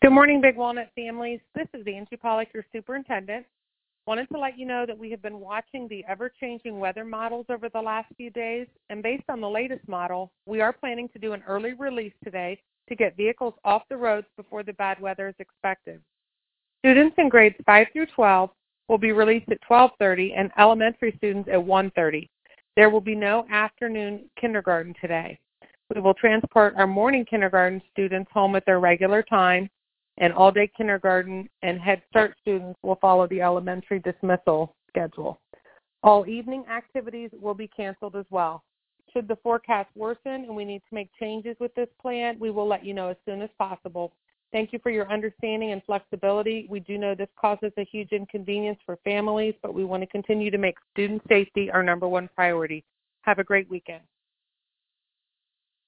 Good morning, Big Walnut families. This is Angie Pollack, your superintendent. Wanted to let you know that we have been watching the ever-changing weather models over the last few days, and based on the latest model, we are planning to do an early release today to get vehicles off the roads before the bad weather is expected. Students in grades 5 through 12 will be released at 12:30 and elementary students at 1:30. There will be no afternoon kindergarten today. We will transport our morning kindergarten students home at their regular time, and all-day kindergarten and Head Start students will follow the elementary dismissal schedule. All evening activities will be canceled as well. Should the forecast worsen and we need to make changes with this plan, we will let you know as soon as possible. Thank you for your understanding and flexibility. We do know this causes a huge inconvenience for families, but we want to continue to make student safety our number one priority. Have a great weekend.